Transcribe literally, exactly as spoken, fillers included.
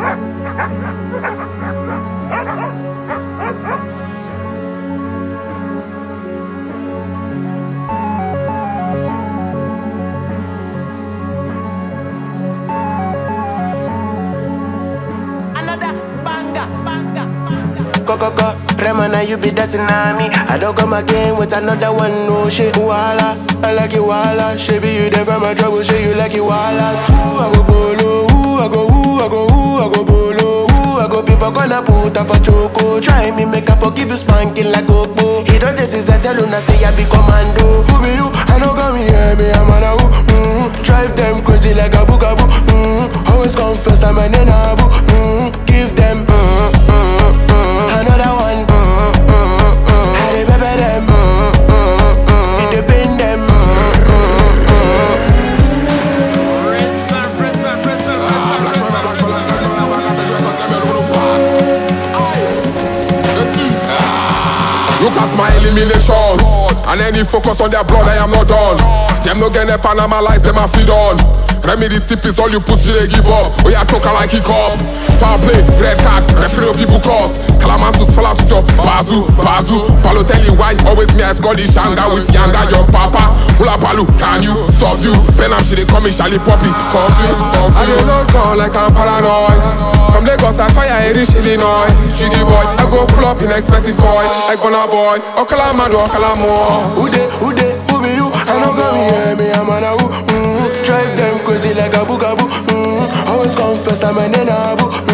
Coco, Remana, you be dancing on me. I don't come again with another one, no shit. Walla, I like you, walla. Shabby, you there from my trouble, shit, you like you, walla. Ooh, I go bolo, ooh, I go, ooh, I go, ooh, I go bolo, ooh, I go people gonna put up a choco. Try me, make I forgive you, spanking like Gopo. He don't taste his tell you, say I be commando. Who be you? I know come here, me, I'm on a who. Mm-hmm. Drive them crazy like a bookaboo. Mm-hmm. Always confess, I'm an enaboo. Mm-hmm. Give them, mm-hmm. Another one, mm, mm, mm. How they pepper them, mm, mm, mm. They pain them, mm, mm, mm. Pressure, pressure, pressure, Ah, black forever, black for life, like no love, I can say drink, cause I'm not fast. Aye, let's see. Ah, look at my eliminations, and any focus on their blood, I am not done. Them no get a Panama lights, them a feed on. Remedy tip is all you push, they give up. Oh yeah, choke like kick up. Foul play, red card, referee of people cause. Calamantus fall out with your bazoo, bazoo. Balotelli white, always me I score the shanga with Yanga, your papa. Hula Balu, can you stop you? Penam she they call me Charlie Poppy. Confused, confused. I don't know gone like I'm paranoid. From Lagos I fire I reach Illinois. Jiggy boy, I go pull up in expensive toy. Like Bonner boy, Okalamado, Okalamo. Who they, who they, who be you? I know come here, me I'm on a who. Mm-hmm. Drive them crazy like a bookaboo. Mm-hmm. Always confess I'm an enaboo.